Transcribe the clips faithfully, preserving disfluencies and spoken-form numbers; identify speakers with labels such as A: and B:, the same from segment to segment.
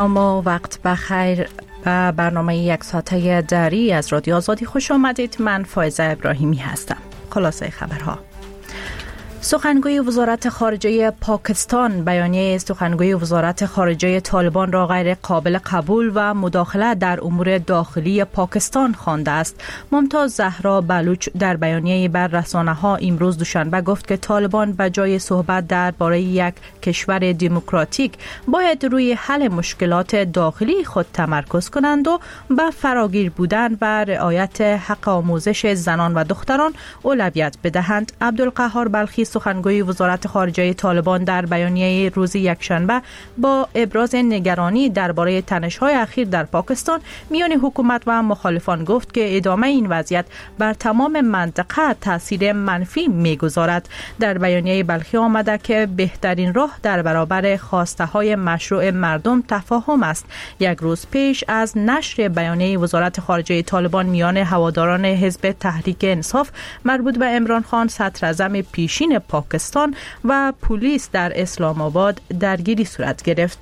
A: اما وقت بخیر و برنامه یک ساعته دری از رادیو آزادی خوش آمدید. من فائزه ابراهیمی هستم. خلاصه خبرها: سخنگوی وزارت خارجه پاکستان بیانیه سخنگوی وزارت خارجه طالبان را غیر قابل قبول و مداخله در امور داخلی پاکستان خوانده است. ممتاز زهرا بلوچ در بیانیه بر رسانه‌ها امروز دوشنبه گفت که طالبان به جای صحبت درباره یک کشور دموکراتیک باید روی حل مشکلات داخلی خود تمرکز کنند و به فراگیر بودن و رعایت حق آموزش زنان و دختران اولویت بدهند. عبدالقهار بلخی سخنگوی وزارت خارجه طالبان در بیانیه روز یکشنبه با ابراز نگرانی درباره تنش‌های اخیر در پاکستان میان حکومت و مخالفان گفت که ادامه این وضعیت بر تمام منطقه تاثیر منفی می‌گذارد. در بیانیه بلخی آمده که بهترین راه در برابر خواسته‌های مشروع مردم تفاهم است. یک روز پیش از نشر بیانیه وزارت خارجه طالبان میان هواداران حزب تحریک انصاف مربوط به عمران خان صدراعظم پیشین پاکستان و پلیس در اسلام آباد درگیری صورت گرفت.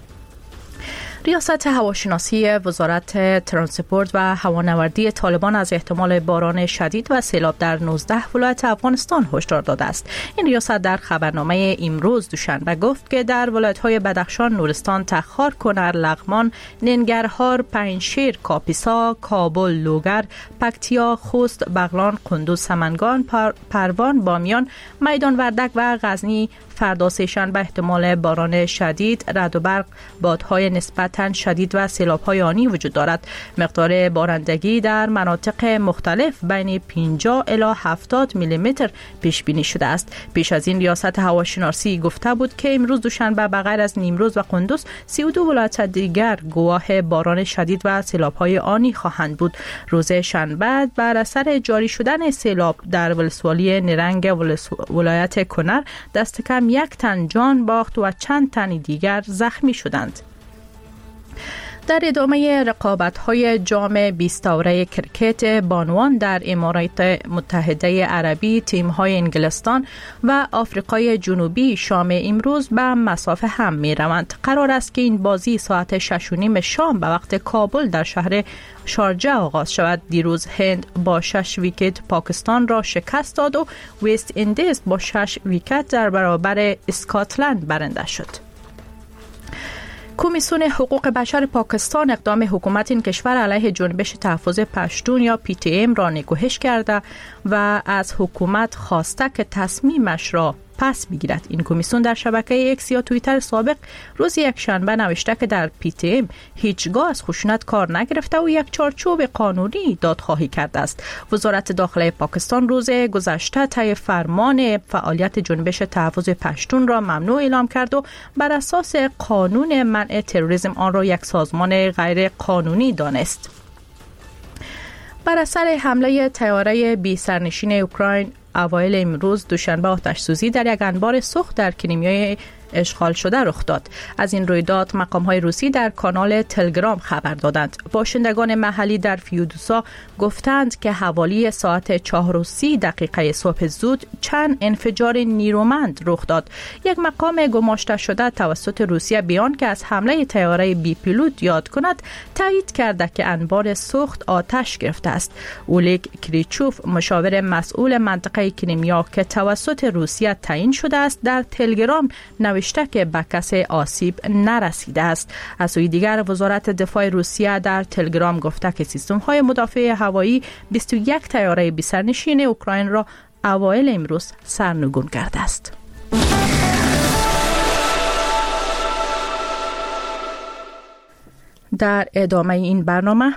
A: ریاست هواشناسی وزارت ترانسپورت و هوانوردی طالبان از احتمال باران شدید و سیلاب در نوزده ولایت افغانستان هشدار داده است. این ریاست در خبرنامه امروز دوشنبه گفت که در ولایت‌های بدخشان، نورستان، تخار، کنر، لغمان، ننگرهار، پنجشیر، کاپیسا، کابل، لوگر، پکتیا، خوست، بغلان، قندوز، سمنگان، پر، پروان، بامیان، میدان وردک و غزنی فردا سه‌شنبه احتمال باران شدید، رعد و برق، بادهای نسبتاً شدید و سیلاب‌های آنی وجود دارد. مقدار بارندگی در مناطق مختلف بین پنجاه الی هفتاد میلیمتر پیش بینی شده است. پیش از این ریاست هواشناسی گفته بود که امروز دوشنبه بغیر از نیمروز و قندوز سی و دو ولایت دیگر گواه باران شدید و سیلاب‌های آنی خواهند بود. روز شنبه بر اثر جاری شدن سیلاب در ولسوالی نرنگ ولایت کنر دست کم یک تن جان باخت و چند تن دیگر زخمی شدند. در ادامه رقابت‌های جام بیست اوره کرکت بانوان در امارات متحده عربی، تیم‌های انگلستان و آفریقای جنوبی شام امروز به مسافه هم می‌روند. قرار است که این بازی ساعت شش و نیم شام به وقت کابل در شهر شارجه آغاز شود. دیروز هند با شش ویکت پاکستان را شکست داد و وست اندیز با شش ویکت در برابر اسکاتلند برنده شد. کمیسیون حقوق بشر پاکستان اقدام حکومت این کشور علیه جنبش تحفظ پشتون یا پی تی ام را نکوهش کرده و از حکومت خواسته که تصمیمش را پس بگیرد. این کمیسیون در شبکه ایکس یا توییتر سابق روز یکشنبه نوشته که در پی تی ام هیچگاه از خشونت کار نگرفته و یک چارچوب قانونی دادخواهی کرده است. وزارت داخله پاکستان روز گذشته طی فرمان فعالیت جنبش تحفظ پشتون را ممنوع اعلام کرد و بر اساس قانون منع تروریسم آن را یک سازمان غیر قانونی دانست. بر اثر حمله طیاره بی سرنشین اوکراین اوایل امروز دوشنبه آتش‌سوزی در یک انبار سوخت در کریمیا اشغال شده رخ داد. از این رویداد مقام‌های روسی در کانال تلگرام خبر دادند. باشندگان محلی در فیودوسا گفتند که حوالی ساعت چهار و سی دقیقه صبح زود چند انفجار نیرومند رخ داد. یک مقام گماشته شده توسط روسیه بیان که از حمله طیاره بی پیلوت یاد کند تایید کرده که انبار سوخت آتش گرفته است. اولیگ کریچوف مشاور مسئول منطقه کریمیا که توسط روسیه تعیین شده است در تلگرام نوشته که به کسی آسیب نرسیده است. از سوی دیگر وزارت دفاع روسیه در تلگرام گفته که سیستم‌های مدافع هوایی بیست و یک طیاره بی سرنشین اوکراین را اوایل امروز سرنگون کرده است. در ادامه این برنامه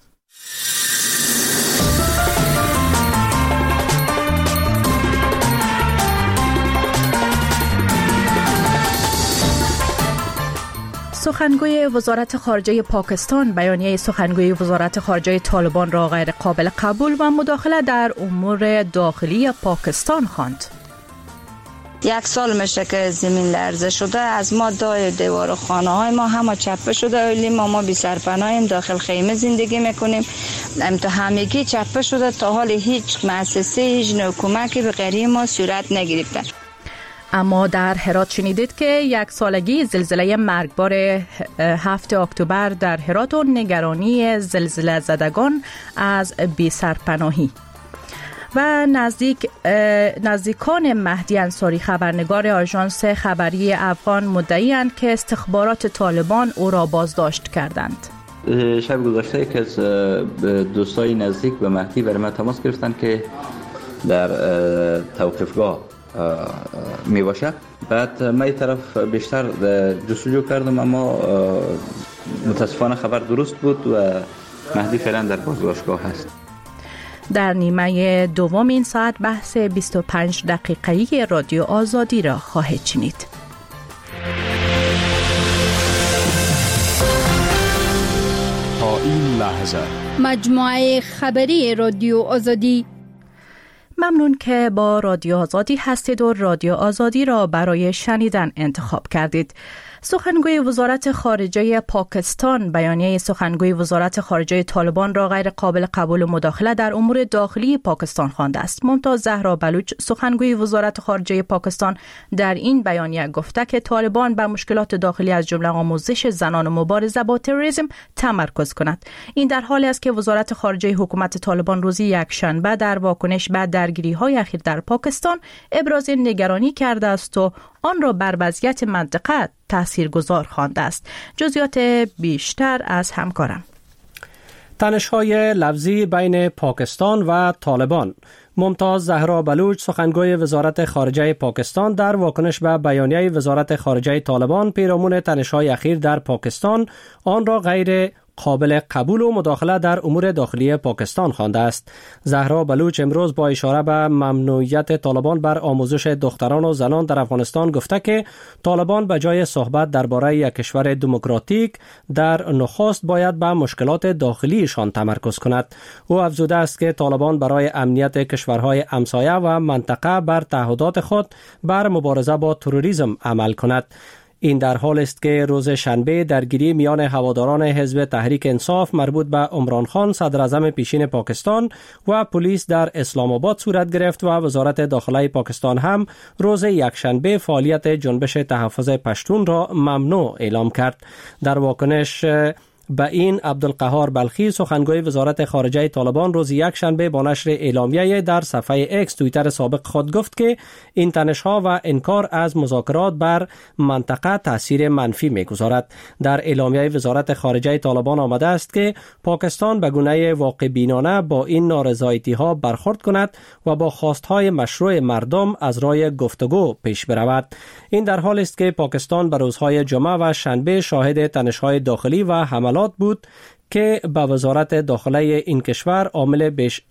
A: سخنگوی وزارت خارجه پاکستان بیانیه سخنگوی وزارت خارجه طالبان را غیر قابل قبول و مداخله در امور داخلی پاکستان خواند.
B: یک سال میشه که زمین لرزه شده، از ما دای دیوار خانه های ما همه چپه شده، ولی ما ما بی سرپناهیم، داخل خیمه زندگی میکنیم. امتا همگی چپه شده، تا حال هیچ مؤسسه هیچ نوع کمکی به غریب ما صورت نگرفته.
A: اما در هرات شنیدید که یک سالگی زلزله مرگبار هفتم اکتبر در هرات و نگرانی زلزله زدگان از بی سرپناهی. و نزدیک نزدیکان مهدی انصاری خبرنگار آژانس خبری افغان مدعی‌اند که استخبارات طالبان او را بازداشت کردند.
C: شب گذشته که از دوستای نزدیک به مهدی برای من تماس گرفتن که در توقیفگاه می باشه. بعد من این طرف بیشتر جستجو کردم اما متاسفانه خبر درست بود و مهدی فعلا در بازداشتگاه هست.
A: در نیمه دوم این ساعت بحث بیست و پنج دقیقه‌ای رادیو آزادی را خواهید شنید.
D: تا این لحظه
E: مجموعه خبری رادیو آزادی.
A: ممنون که با رادیو آزادی هستید و رادیو آزادی را برای شنیدن انتخاب کردید. سخنگوی وزارت خارجه پاکستان بیانیه سخنگوی وزارت خارجه طالبان را غیر قابل قبول و مداخله در امور داخلی پاکستان خوانده است. ممتاز زهرا بلوچ سخنگوی وزارت خارجه پاکستان در این بیانیه گفته که طالبان بر مشکلات داخلی از جمله آموزش زنان و مبارزه با تروریسم تمرکز کند. این در حالی است که وزارت خارجه حکومت طالبان روز یکشنبه در واکنش به درگیری‌های اخیر در پاکستان ابراز نگرانی کرده است و آن را بر وضعیت منطقه تاثیرگذار خوانده است. جزئیات بیشتر از همکارم.
F: تنش‌های لفظی بین پاکستان و طالبان. ممتاز زهرا بلوچ سخنگوی وزارت خارجه پاکستان در واکنش به بیانیه وزارت خارجه طالبان پیرامون تنش‌های اخیر در پاکستان آن را غیر قابل قبول و مداخله در امور داخلی پاکستان خوانده است. زهرا بلوچ امروز با اشاره به ممنوعیت طالبان بر آموزش دختران و زنان در افغانستان گفته که طالبان به جای صحبت درباره یک کشور دموکراتیک در نخست باید به مشکلات داخلیشان تمرکز کند. او افزوده است که طالبان برای امنیت کشورهای همسایه و منطقه بر تعهدات خود بر مبارزه با تروریسم عمل کند. این در حال است که روز شنبه درگیری میان هواداران حزب تحریک انصاف مربوط به عمران خان صدر اعظم پیشین پاکستان و پلیس در اسلام آباد صورت گرفت و وزارت داخله پاکستان هم روز یکشنبه فعالیت جنبش تحفظ پشتون را ممنوع اعلام کرد. در واکنش به این عبدالقهار بلخی سخنگوی وزارت خارجه طالبان روز یک شنبه با نشر اعلامیه در صفحه اکس توییتر سابق خود گفت که این تنش‌ها و انکار از مذاکرات بر منطقه تاثیر منفی می‌گذارد. در اعلامیه وزارت خارجه طالبان آمده است که پاکستان به گونه واقع بینانه با این نارضایتی‌ها برخورد کند و با خواست‌های مشروع مردم از راه گفتگو پیش برود. این در حال است که پاکستان به روزهای جمعه و شنبه شاهد تنش‌های داخلی و حملات بود که به وزارت داخله این کشور عامل بیش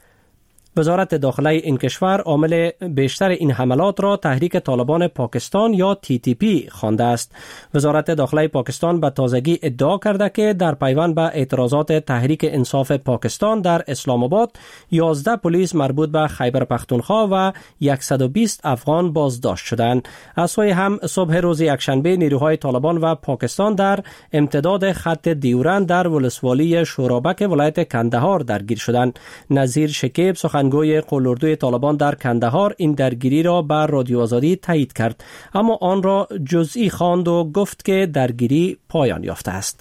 F: وزارت داخله این کشور عامل بیشتر این حملات را تحریک طالبان پاکستان یا تی تی پی خوانده است. وزارت داخله پاکستان به تازگی ادعا کرده که در پیوند به اعتراضات تحریک انصاف پاکستان در اسلام آباد یازده پلیس مربوط به خیبر پختونخوا و صد و بیست افغان بازداشت شدند. از سوی هم صبح روز یکشنبه نیروهای طالبان و پاکستان در امتداد خط دیورند در ولسوالی شورابک ولایت کندهار درگیر شدند. نظیر شکیب سخن گوی قلوردوی طالبان در کندهار این درگیری را بر رادیو آزادی تایید کرد، اما آن را جزئی خواند و گفت که درگیری پایان یافته است.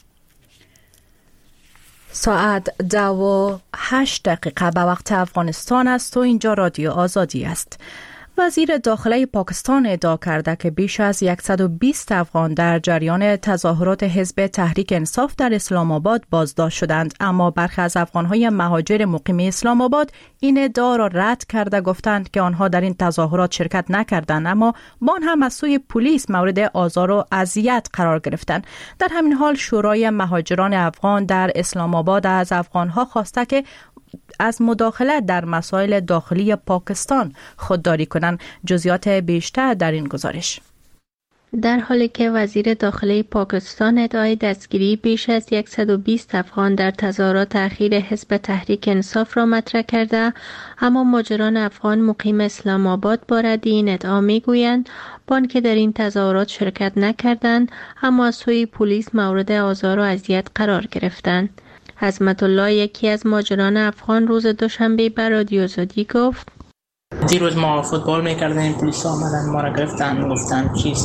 A: ساعت دو و هشت دقیقه به وقت افغانستان است و اینجا رادیو آزادی است. وزیر داخله پاکستان ادعا کرده که بیش از صد و بیست افغان در جریان تظاهرات حزب تحریک انصاف در اسلام آباد بازداشت شدند، اما برخی از افغانهای مهاجر مقیم اسلام آباد این ادعا را رد کرده گفتند که آنها در این تظاهرات شرکت نکردند، اما با آن هم از سوی پلیس مورد آزار و اذیت قرار گرفتند. در همین حال شورای مهاجران افغان در اسلام آباد از افغانها خواسته که از مداخله در مسائل داخلی پاکستان خودداری کنند. جزئیات بیشتر در این گزارش.
G: در حالی که وزیر داخلی پاکستان ادعای دستگیری بیش از صد و بیست افغان در تظاهرات اخیر حزب تحریک انصاف را مطرح کرده، اما مهاجران افغان مقیم اسلام آباد با رد این ادعا میگویند با آنکه در این تظاهرات شرکت نکردند، اما از سوی پلیس مورد آزار و اذیت قرار گرفتند. عظمت الله یکی از مهاجران افغان روز دوشنبه بر رادیو آزادی گفت:
H: دیروز ما فوتبال میکردیم، پلیس آمدن ما را گرفتن، گفتن چیز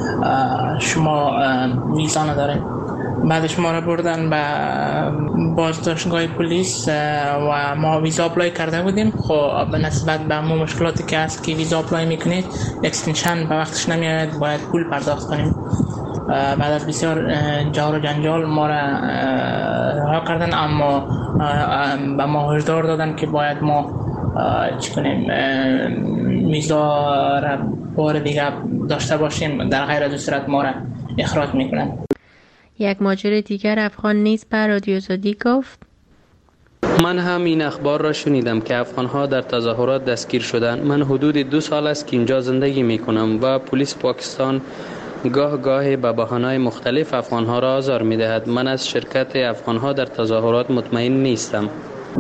H: شما ویزا ندارین. بعدش ما را بردن به بازداشتگاه پلیس و ما ویزا اپلای کرده بودیم. خب به نسبت به همون مشکلاتی که هست که ویزا اپلای میکنید اکستنشن به وقتش نمیاد، باید پول پرداخت کنیم. بعد از بسیار جار و جنجال ما را رها کردن، اما به ما هشدار دادن که باید ما چی کنیم، ویزا را بار دیگه داشته باشیم، در غیر از این صورت ما را اخراج میکنن.
G: یک مهاجر دیگر افغان نیز به رادیو آزادی گفت:
I: من هم این اخبار را شنیدم که افغان‌ها در تظاهرات دستگیر شدند. من حدود دو سال است که اینجا زندگی میکنم و پلیس پاکستان گاه گاهی به بهانه‌های مختلف افغان‌ها را آزار می‌دهد. من از شرکت افغان‌ها در تظاهرات مطمئن نیستم.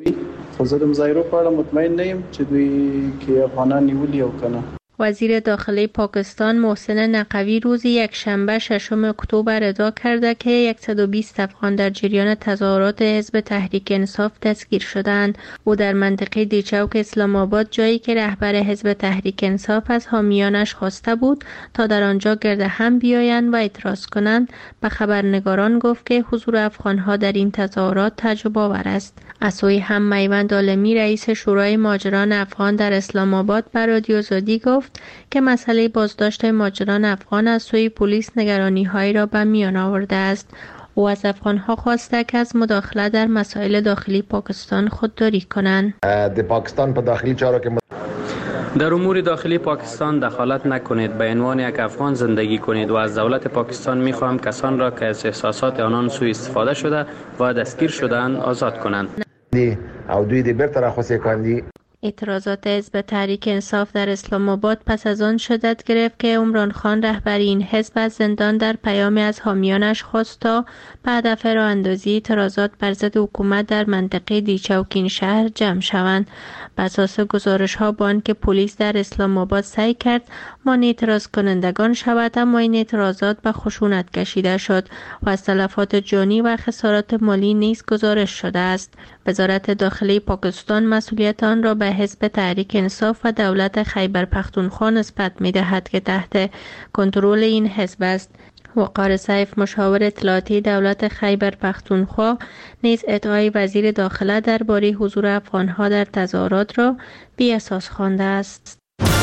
J: خود مظاهره په اړه مطمئن نه یم چې دوی کې افغانان نیولي او کنه.
G: وزیر داخلی پاکستان محسن نقوی روز یک شنبه ششم اکتبر ادعا کرده که صد و بیست افغان در جریان تظاهرات حزب تحریک انصاف دستگیر شدند. او در منطقه دیچوک اسلام آباد، جایی که رهبر حزب تحریک انصاف از حامیانش خواسته بود تا در آنجا گرد هم بیایند و اعتراض کنند، به خبرنگاران گفت که حضور افغانها در این تظاهرات تعجب آور است. از سوی هم میوند عالمی رئیس شورای مهاجران افغان در اسلام آباد بر رادیو آزادی گفت که مسئله بازداشت مهاجران افغان از سوی پلیس نگرانی‌هایی را به میان آورده است. او از افغان‌ها خواسته که از مداخله در مسائل داخلی پاکستان خودداری کنند.
K: د پاکستان په داخلي چارو کې
I: در امور داخلی پاکستان دخالت نکنید. به عنوان یک افغان زندگی کنید و از دولت پاکستان می‌خواهم کسان را که از احساسات آنان سوء استفاده شده و دستگیر شده‌اند آزاد کنند.
K: او دوی د بیرته راخوسي کاندي.
G: اعتراضات حزب تحریک انصاف در اسلام آباد پس از آن شدت گرفت که عمران خان رهبر این حزب از زندان در پیامی از حامیانش خواست تا به هدف راه اندازی اعتراضات بر ضد حکومت در منطقه دیچوکین شهر جمع شوند. بر اساس گزارش‌ها با آنکه پلیس در اسلام آباد سعی کرد مانع اعتراض کنندگان شود، اما این اعتراضات به خشونت کشیده شد و از تلفات جانی و خسارات مالی نیز گزارش شده است. وزارت داخلی پاکستان مسئولیت آن را به حزب تحریک انصاف و دولت خیبر پختونخوا نسبت می‌دهد که تحت کنترل این حزب است. وقار سیف، مشاور اطلاعاتی دولت خیبر پختونخوا، نیز ادعای وزیر داخله درباره حضور افغان‌ها در تظاهرات را بی اساس خوانده است.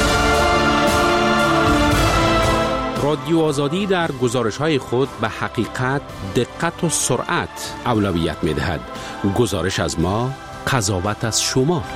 D: رادیو آزادی در گزارش‌های خود به حقیقت، دقت و سرعت اولویت می‌دهد. گزارش از ما، قضاوت از شما.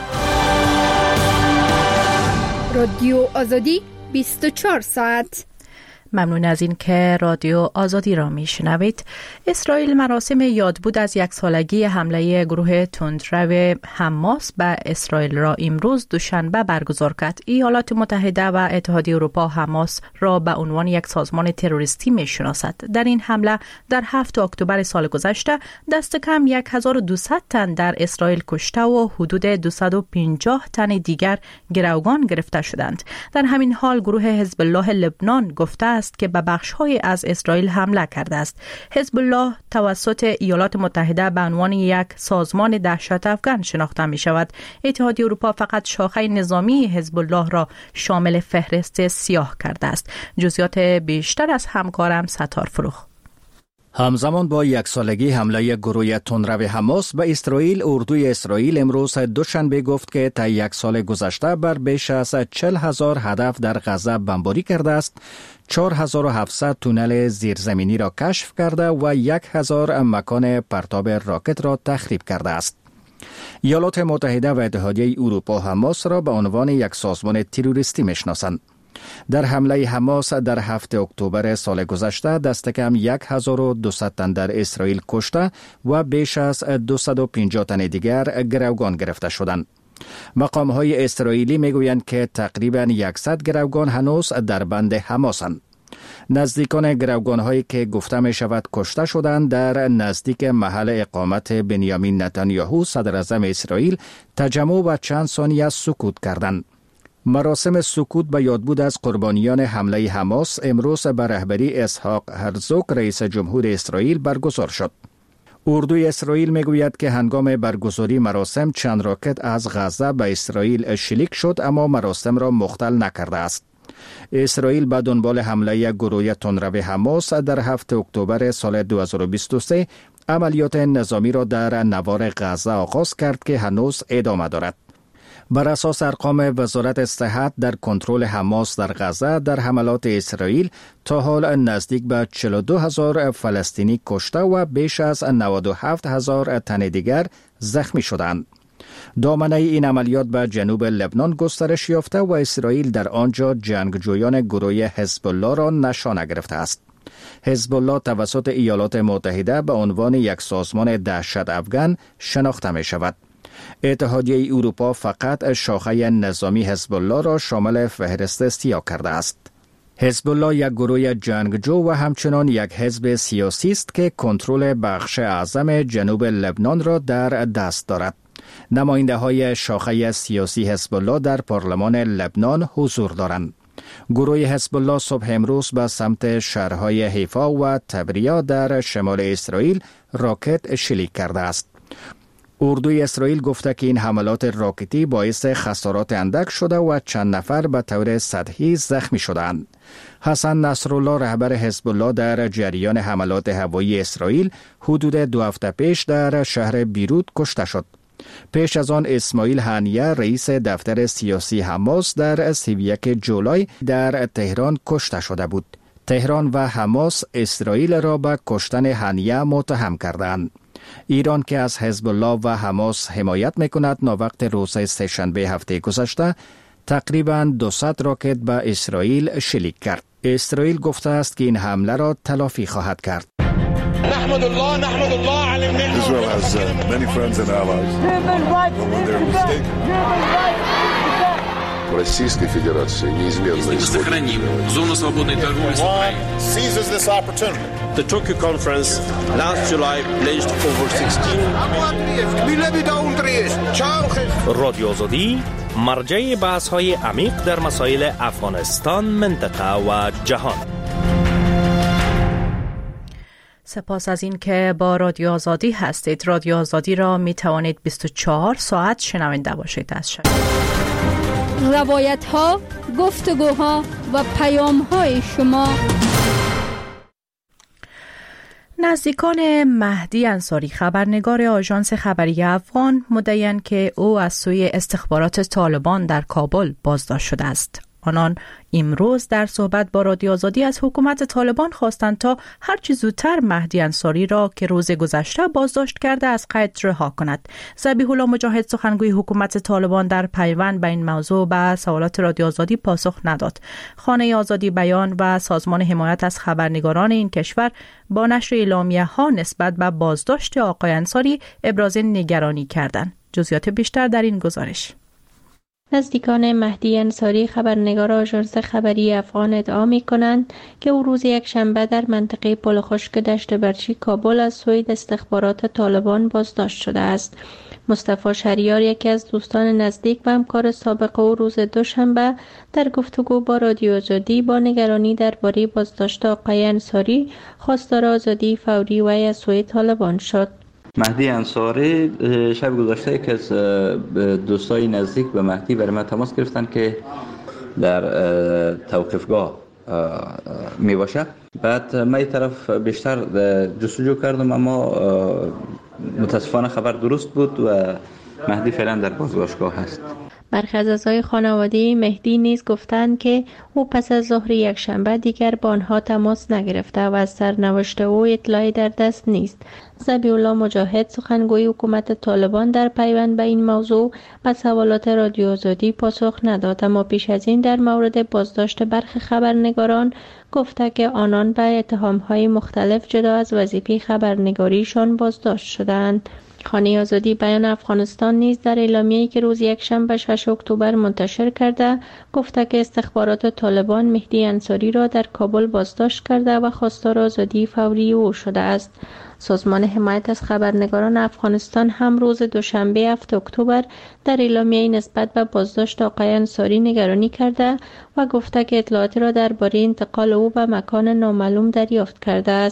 E: رادیو آزادی بیست و چهار ساعت.
A: ممنون از این که رادیو آزادی را میشنوید. اسرائیل مراسم یادبود از یک سالگی حمله گروه تندرو حماس به اسرائیل را امروز دوشنبه برگزار کرد. ایالات متحده و اتحادیه اروپا حماس را به عنوان یک سازمان تروریستی میشناسد. در این حمله در هفتم اکتبر سال گذشته دست کم هزار و دویست تن در اسرائیل کشته و حدود دویست و پنجاه تن دیگر گروگان گرفته شدند. در همین حال گروه حزب الله لبنان گفته است که به بخش‌های از اسرائیل حمله کرده است. حزب الله توسط ایالات متحده به عنوان یک سازمان دهشت افکن شناخته می شود. اتحادیه اروپا فقط شاخه نظامی حزب الله را شامل فهرست سیاه کرده است. جزئیات بیشتر از همکارم ستار فروخ.
L: همزمان با یک سالگی حمله گروه تندرو حماس به اسرائیل، اردوی اسرائیل امروز دوشنبه گفت که تا یک سال گذشته بر بیش از چهل هزار هدف در غزه بمباری کرده است، چهار هزار و هفتصد تونل زیرزمینی را کشف کرده و یک هزار مکان پرتاب راکت را تخریب کرده است. ایالات متحده و اتحادیه اروپا حماس را به عنوان یک سازمان تروریستی میشناسند. در حمله حماس در هفتم اکتبر سال گذشته دست کم هزار و دویست تن در اسرائیل کشته و بیش از دویست و پنجاه تن دیگر گروگان گرفته شدند. مقام‌های اسرائیلی میگویند که تقریباً صد گروگان هنوز در بند حماسند. نزدیکان گروگان‌هایی که گفته می شود کشته شدند در نزدیک محل اقامت بنیامین نتانیاهو صدر اعظم اسرائیل تجمع و چند ثانیه سکوت کردند. مراسم سکوت به یادبود از قربانیان حمله حماس امروز به رهبری اسحاق هرزوگ رئیس جمهور اسرائیل برگزار شد. اردوی اسرائیل میگوید که هنگام برگزاری مراسم چند راکت از غزه به اسرائیل شلیک شد اما مراسم را مختل نکرده است. اسرائیل به دنبال حمله گروه تندرو حماس در هفتم اکتبر سال دو هزار و بیست و سه عملیات نظامی را در نوار غزه آغاز کرد که هنوز ادامه دارد. بر اساس ارقام وزارت صحت در کنترل حماس در غزه در حملات اسرائیل تا حال نزدیک به چهل و دو هزار فلسطینی کشته و بیش از نود و هفت هزار تن دیگر زخمی شدند. دامنه این عملیات به جنوب لبنان گسترش یافته و اسرائیل در آنجا جنگجویان گروه حزب الله را نشانه گرفته است. حزب الله توسط ایالات متحده به عنوان یک سازمان دهشت افغان شناخته می شود. اتحادیه اروپا فقط شاخه نظامی حزب الله را شامل فهرست سیاه کرده است. حزب الله یک گروه جنگجو و همچنان یک حزب سیاسی است که کنترل بخش اعظم جنوب لبنان را در دست دارد. نماینده های شاخه سیاسی حزب الله در پارلمان لبنان حضور دارند. گروه حزب الله صبح امروز به سمت شهرهای حیفا و تبریا در شمال اسرائیل راکت شلیک کرده است. اردوی اسرائیل گفته که این حملات راکتی باعث خسارات اندک شده و چند نفر به طور سطحی زخمی شدند. حسن نصرالله رهبر حزب الله در جریان حملات هوایی اسرائیل حدود دو هفته پیش در شهر بیروت کشته شد. پیش از آن اسماعیل هنیه رئیس دفتر سیاسی حماس در سی و یک جولای در تهران کشته شده بود. تهران و حماس اسرائیل را به کشتن هنیه متهم کردند. ایران که از حزب الله و حماس حمایت میکند ناوقت روز سه‌شنبه هفته گذشته تقریباً دویست راکت به اسرائیل شلیک کرد. اسرائیل گفته است که این حمله را تلافی خواهد کرد.
M: نحمد الله نحمد الله على النعمة. Israel has uh, many friends and allies. When they're mistaken. Российской Федерации неизменно
N: сохраним зону свободной торговли с Украиной.
M: Seizes this opportunity.
O: The Tokyo conference last July pledged over sixteen
P: رادیو آزادی مرجع بحث‌های عمیق در مسائل افغانستان، منطقه و جهان.
A: سپاس از این که با رادیو آزادی هستید. رادیو آزادی را می توانید بیست و چهار ساعت شنونده باشید از شب.
E: روایت ها، گفتگوها و پیام های شما.
A: نزدیکان مهدی انصاری خبرنگار آژانس خبری افغان مدعی‌اند که او از سوی استخبارات طالبان در کابل بازداشت شده است. آنان امروز در صحبت با رادیو آزادی از حکومت طالبان خواستند تا هرچی زودتر مهدی انصاری را که روز گذشته بازداشت کرده از قید رها کند. ذبیح الله مجاهد سخنگوی حکومت طالبان در پیوند به این موضوع به سوالات رادیو آزادی پاسخ نداد. خانه آزادی بیان و سازمان حمایت از خبرنگاران این کشور با نشر اعلامیه ها نسبت به بازداشت آقای انصاری ابراز نگرانی کردند. جزئیات بیشتر در این گزارش.
G: نزدیکان مهدی انصاری خبرنگار آژانس خبری افغان ادعا می‌کنند که او روز یک شنبه در منطقه پل خشک دشت برچی کابل از سوی استخبارات طالبان بازداشت شده است. مصطفی شهریار یکی از دوستان نزدیک و همکار سابق او روز دوشنبه در گفتگو با رادیو آزادی با نگرانی درباره بازداشت آقای انصاری خواستار آزادی فوری وی از سوی طالبان شد.
C: مهدی انصاری شب گذشته که از دوستای نزدیک به مهدی برای من تماس گرفتن که در توقفگاه می باشه. بعد من این طرف بیشتر جستجو کردم اما متاسفانه خبر درست بود و مهدی فعلا در بازداشتگاه هست.
G: برخی از اعضای خانواده مهدی نیز گفتند که او پس از ظهر یک شنبه دیگر با آنها تماس نگرفته و از سرنوشت او اطلاعی در دست نیست. ذبیح الله مجاهد سخنگوی حکومت طالبان در پیوند به این موضوع به سوالات رادیو آزادی پاسخ نداد، اما پیش از این در مورد بازداشت برخی خبرنگاران گفته که آنان به اتهام‌های مختلف جدا از وظیفه خبرنگاریشان بازداشت شدند. خانه آزادی بیان افغانستان نیز در اعلامیه‌ای که روز یکشنبه ششم اکتبر منتشر کرده گفته که استخبارات طالبان مهدی انصاری را در کابل بازداشت کرده و خواستار آزادی فوری او شده است. سازمان حمایت از خبرنگاران افغانستان هم روز دوشنبه هفتم اکتبر در اعلامیه‌ای نسبت به بازداشت آقای انصاری نگرانی کرده و گفته که اطلاعاتی را درباره انتقال او به مکان نامعلوم دریافت کرده است.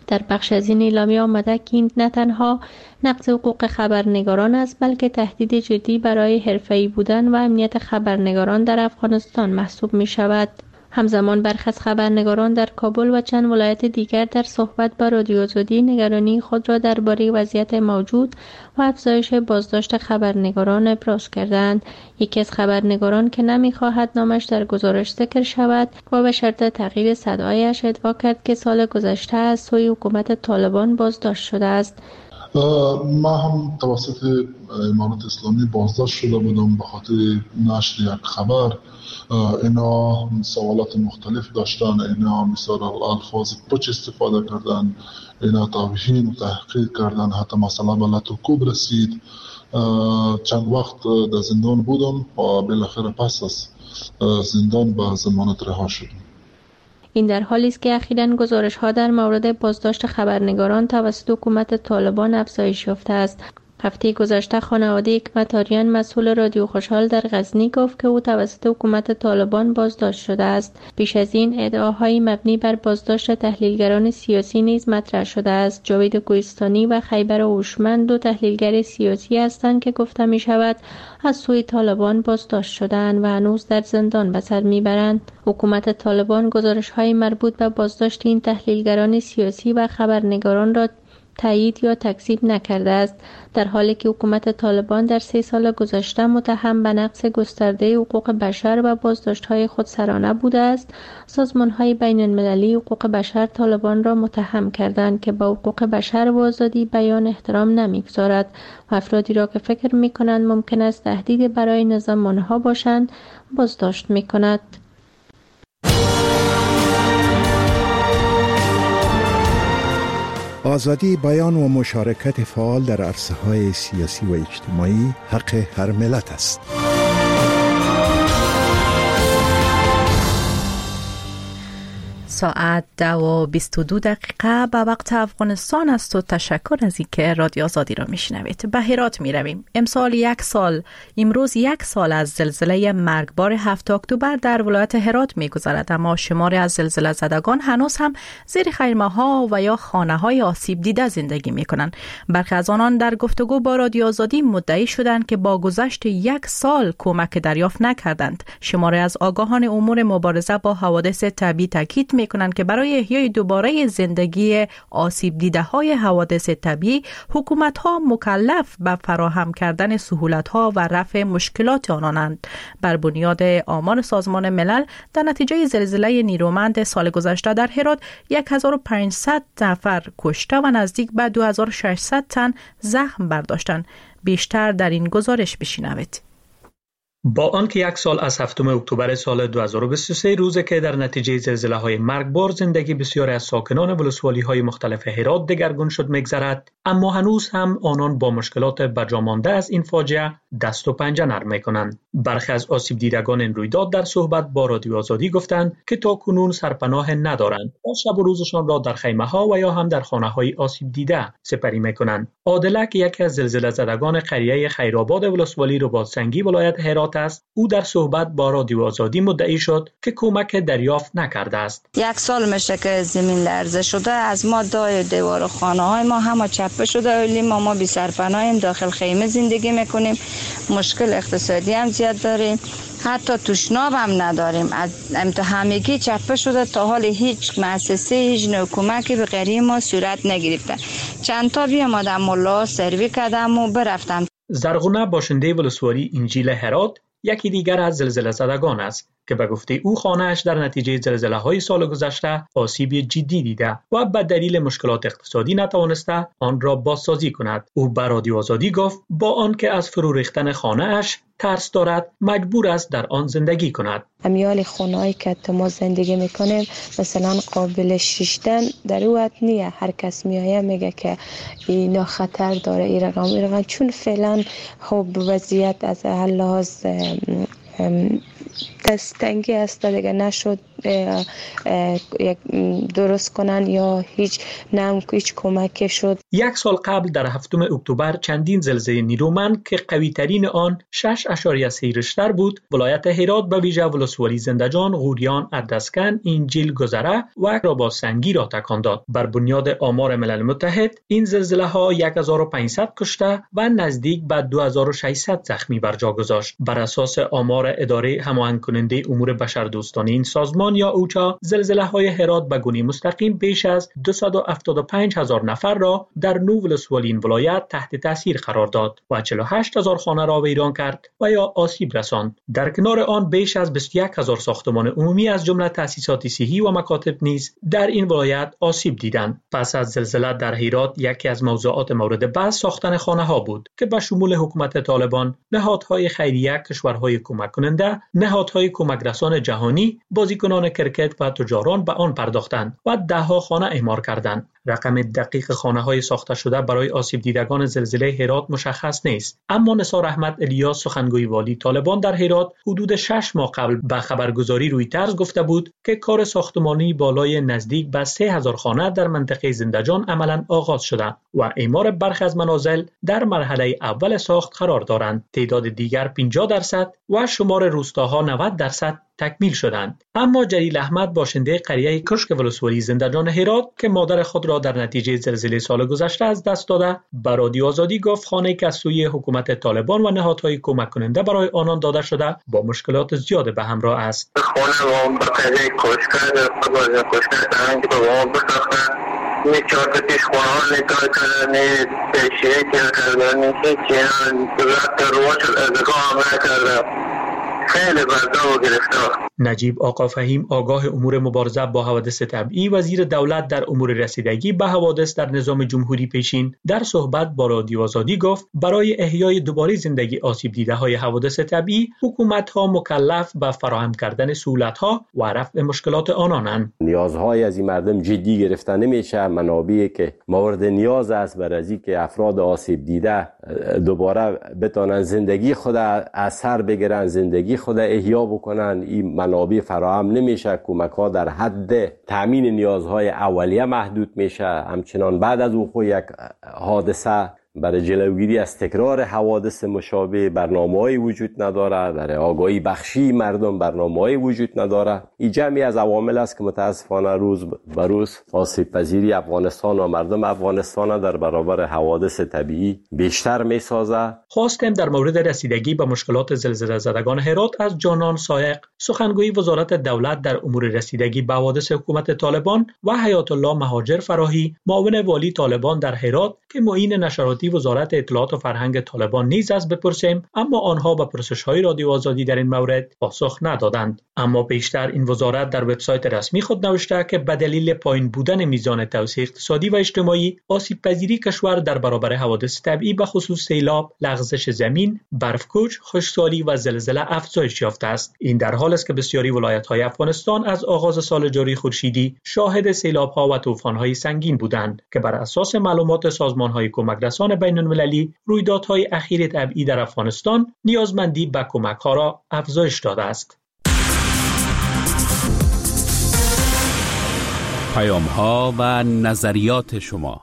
G: در بخش از این اعلامیه آمده که این نه تنها نقض حقوق خبرنگاران است بلکه تهدید جدی برای حرفه‌ای بودن و امنیت خبرنگاران در افغانستان محسوب می شود. همزمان برخی از خبرنگاران در کابل و چند ولایت دیگر در صحبت با رادیو آزادی نگرانی خود را درباره وضعیت موجود و افزایش بازداشت خبرنگاران ابراز کردند. یکی از خبرنگاران که نمی‌خواهد نامش در گزارش ذکر شود و به شرط تغییر صدایش ادعا کرد که سال گذشته از سوی حکومت طالبان بازداشت شده است.
Q: ما هم توسط امارات اسلامی بازداشت شده بودم به خاطر نشر یک خبر. اینا سوالات مختلف داشتن، اینا مثال الفاظ پوچ استفاده کردن، اینا توهین و تحقیر کردن، حتی مثلا به لط و کوب رسید. چند وقت در زندان بودم و بالاخره پس از زندان به ضمانت رها شدم.
G: این در حالی است که اخیراً گزارش‌ها در مورد بازداشت خبرنگاران توسط حکومت طالبان افزایش یافته است. هفته گذشته خانواده حکمت آریان مسئول رادیو خوشحال در غزنی گفت که او توسط حکومت طالبان بازداشت شده است. پیش از این ادعاهای مبنی بر بازداشت تحلیلگران سیاسی نیز مطرح شده است. جاوید کوهستانی و خیبر هوشمند دو تحلیلگر سیاسی هستند که گفته می شود از سوی طالبان بازداشت شدند و هنوز در زندان به سر میبرند. حکومت طالبان گزارش‌های مربوط به بازداشت این تحلیلگران سیاسی و خبرنگاران را تایید یا تکذیب نکرده است، در حالی که حکومت طالبان در سه سال گذشته متهم به نقض گسترده حقوق بشر و بازداشت‌های خودسرانه بوده است. سازمان‌های بین‌المللی حقوق بشر طالبان را متهم کردند که به حقوق بشر و آزادی بیان احترام نمی‌گذارد و افرادی را که فکر می‌کنند ممکن است تهدید برای نظام آنها باشند بازداشت می‌کند.
R: آزادی بیان و مشارکت فعال در عرصه‌های سیاسی و اجتماعی حق هر ملت است.
A: ساعت دو و بیست و دو دقیقه به وقت افغانستان است و تشکر از اینکه رادیو آزادی را میشنوید. به هرات می رویم. امسال یک سال امروز یک سال از زلزله مرگبار هفتم اکتبر در ولایت هرات می گذرد، اما شماری از زلزله زدگان هنوز هم زیر خیمه ها و یا خانه های آسیب دیده زندگی می کنند. برخی از آنان در گفتگو با رادیو آزادی مدعی شدند که با گذشت یک سال کمک دریافت نکردند. شماری از آگاهان امور مبارزه با حوادث طبیعی تاکید می کنند که برای احیای دوباره زندگی آسیب دیده های حوادث طبیعی حکومت ها مکلف به فراهم کردن سهولت ها و رفع مشکلات آنانند. بر بنیاد آمار سازمان ملل در نتیجه زلزله نیرومند سال گذشته در هرات هزار و پانصد نفر کشته و نزدیک به دو هزار و ششصد تن زخم برداشتند. بیشتر در این گزارش بشنوید.
S: با آنکه یک سال از هفتم اکتبر سال دو هزار و بیست و سه روزی که در نتیجه زلزله های مرگبار زندگی بسیاری از ساکنان ولسوالی های مختلف هرات دگرگون شد می‌گذرد، اما هنوز هم آنان با مشکلات بجامانده از این فاجعه دست و پنجه نرم می‌کنند. برخی از آسیب دیدگان این رویداد در صحبت با رادیو آزادی گفتند که تا کنون سرپناه ندارند و شب و روزشان را در خیمه ها و یا هم در خانه های آسیب دیده سپری می‌کنند. عادله که یکی از زلزله زدگان قریه خیرآباد ولسوالی رباط‌سنگی ولایت هرات است، او در صحبت با رادیو آزادی مدعی شد که کمک دریافت نکرده است.
B: یک سال میشه که زمین لرزه شده، از ما دای دیوار و خانه های ما همه چپه شده، اولی ما ما بی سرپناهیم، داخل خیمه زندگی میکنیم، مشکل اقتصادی هم زیاد داریم، حتی تشناب هم نداریم. از همگی چپه شده، تا حال هیچ مؤسسه هیچ نوع کمکی به غریب ما صورت نگرفته. چند تا بیامدم ملا سروی کردم و برفتم.
S: زرغونه باشنده ولسوالی انجیل هرات یکی دیگر از زلزله زدگان است که به گفته او خانه‌اش در نتیجه زلزله های سال گذشته آسیب جدی دیده و به دلیل مشکلات اقتصادی نتوانسته آن را بازسازی کند. او به رادیو آزادی گفت با آنکه از فرو ریختن خانه‌اش ترس دارد، مجبور است در آن زندگی کند.
T: امیال خانه‌ای که ما زندگی میکنیم مثلا قابل شیشتن در اوت نیه. هر کس میایه میگه که اینا خطر داره این رقم این رقم، چون فعلا خب وضعیت از لحاظ دستنگی است دیگه، نشد درست کنن یا هیچ نم هیچ کمک شد.
S: یک سال قبل در هفتم اکتبر چندین زلزله نیرومند که قوی ترین آن شش اشاریه سه ریشتر بود ولایت هرات به ویژه ولسوالی زندجان، غوریان، اردسکن، اینجیل، گذره و راباسنگی را تکان داد. بر بنیاد آمار ملل متحد این زلزله ها هزار و پانصد کشته و نزدیک به دو هزار و ششصد زخمی بر جا گذاشت. بر اساس آمار اداره هماهنگ کننده امور بشردوستانه این سازمان یا اوچا، زلزله های هرات به گونه مستقیم بیش از دویست و هفتاد و پنج هزار نفر را در نو ولسوالی این ولایت تحت تاثیر قرار داد و چهل و هشت هزار خانه را ویران کرد و یا آسیب رساند. در کنار آن بیش از بیست و یک هزار ساختمان عمومی از جمله تأسیسات صحی و مکاتب نیز در این ولایت آسیب دیدند. پس از زلزله در هرات یکی از موضوعات مورد بحث ساختن خانه ها بود که به شمول حکومت طالبان، نهادهای خیریه، کشورهای کمک کننده، نهادهای کمک رسان جهانی، بازیکنان کرکت و تجاران به آن پرداختند و ده ها خانه اعمار کردند. رقم دقیق خانه‌های ساخته شده برای آسیب دیدگان زلزله هرات مشخص نیست، اما نثار احمد الیاس سخنگوی والی طالبان در هرات حدود شش ماه قبل به خبرگزاری رویترز گفته بود که کار ساختمانی بالای نزدیک به سه هزار خانه در منطقه زندجان عملاً آغاز شده و اعمار برخی از منازل در مرحله اول ساخت قرار دارند. تعداد دیگر پنجاه درصد و شمار روستاها نود درصد تکمیل شدند. اما جلیل احمد باشنده قریه کشک ولسوالی زندجان هرات که مادر خود را در نتیجه زلزله سال گذشته از دست داده، به رادیو آزادی گفت خانه که از سوی حکومت طالبان و نهادهای کمک کننده برای آنان داده شده با مشکلات زیاد به همراه است.
U: خانه ما به قریه کشک در کشک تنگ به وام بساختن می چهار تا پیش خونه ها نگاه کردن پیشیه که کردن نیستی که رفت رواج ازگاه هم نکردن. خیلی برده و گرفتار.
S: نجیب آقا فهیم آگاه امور مبارزه با حوادث طبیعی وزیر دولت در امور رسیدگی به حوادث در نظام جمهوری پیشین در صحبت با رادیو آزادی گفت برای احیای دوباره زندگی آسیب دیده های حوادث طبیعی حکومت ها مکلف به فراهم کردن سهولت ها و رفع مشکلات آنانند.
V: نیازهای از این مردم جدی گرفته نمیشه. منابعی که مورد نیاز است برای از که افراد آسیب دیده دوباره بتونن زندگی خود از سر بگیرن، زندگی خود احیا بکنن، این منابع فراهم نمیشه. کمک ها در حد تامین نیازهای اولیه محدود میشه. همچنان بعد از وقوع یک حادثه برای جلوگیری از تکرار حوادث مشابه برنامه‌ای وجود نداره. در آگاهی بخشی مردم برنامه‌ای وجود نداره. این جمعی از عوامل است که متاسفانه روز به روز آسیب پذیری افغانستان و مردم افغانستان در برابر حوادث طبیعی بیشتر می‌سازه.
S: خواستیم در مورد رسیدگی به مشکلات زلزله زدگان هرات از جانان سایق، سخنگوی وزارت دولت در امور رسیدگی به حوادث حکومت طالبان و حیات الله مهاجر فراهی، معاون والی طالبان در هرات که معین نشراتی وزارت اطلاعات و فرهنگ طالبان نیز از بپرسیم، اما آنها به پرسش‌های رادیو آزادی در این مورد پاسخ ندادند. اما پیشتر این وزارت در وبسایت رسمی خود نوشته که به دلیل پایین بودن میزان توسعه اقتصادی و اجتماعی، آسیب پذیری کشور در برابر حوادث طبیعی به خصوص سیلاب، لغزش زمین، برفکوچ، خشکسالی و زلزله افزایش یافته است. این در حالی است که بسیاری ولایت‌های افغانستان از آغاز سال جاری خورشیدی شاهد سیلاب‌ها و طوفان‌های سنگین بودند که بر اساس معلومات سازمان‌های کمک رسان بین المللی رویدادهای اخیر طبیعی در افغانستان نیازمندی به کمک‌ها را افزایش داده است.
D: پیام‌ها و نظریات شما.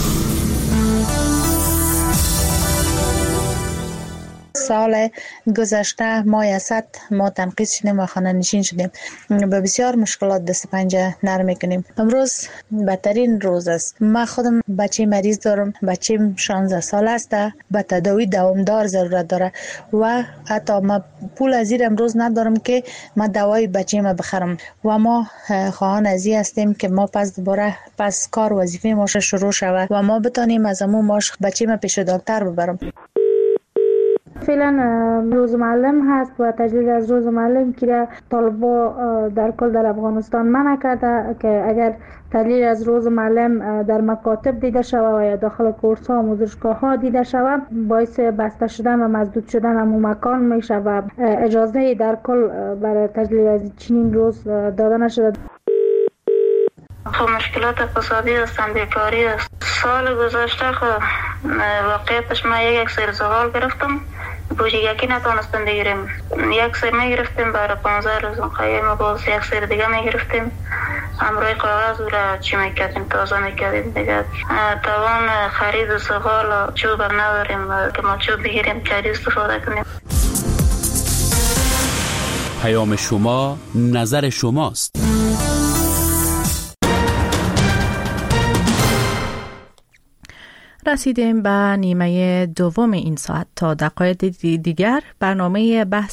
W: سال گذشته ما یصد ما تنقیص شدیم و خانه نشین شدیم. به بسیار مشکلات دست پنجه نرم میکنیم. امروز بدترین روز است. من خودم بچه مریض دارم. بچه شانزده سال است. به تداوی دوامدار ضرورت داره و حتی ما پول از زیر امروز ندارم که ما دوای بچه ما بخرم و ما خواهان ازی هستیم که ما پس دوباره پس کار وظیفه ما شروع شود و ما بتانیم از امون ماش بچه ما پیش دکتر ببرم.
X: فعلا روز معلم هست و تجلیل از روز معلم که طالبا در کل در افغانستان منع کرده که اگر تجلیل از روز معلم در مکاتب دیده شود و یا داخل کورس ها و آموزشگاه ها دیده شود باعث بسته شدن و مسدود شدن همون مکان میشه و اجازه در کل برای تجلیل از چنین روز داده نشده.
Y: خب مشکلات اقتصادی هستن، بیکاری است. سال گذشته خب واقعیتش من یک یک سیر زغال گرفتم بوجیگکی نتونستیم بگیریم. یک سر میگرفتیم برای پانزده روز خیلی باز یک سر دیگه میگرفتیم همراه کاغذ او را چی میکردیم تازه میکردیم دیگه. توان خرید و سفال چوب نداریم که ما چوب بگیریم چاری استفاده کنیم.
D: پیام شما نظر شماست.
A: رسیدیم به نیمه دوم این ساعت. تا دقایق دیگر برنامه بحث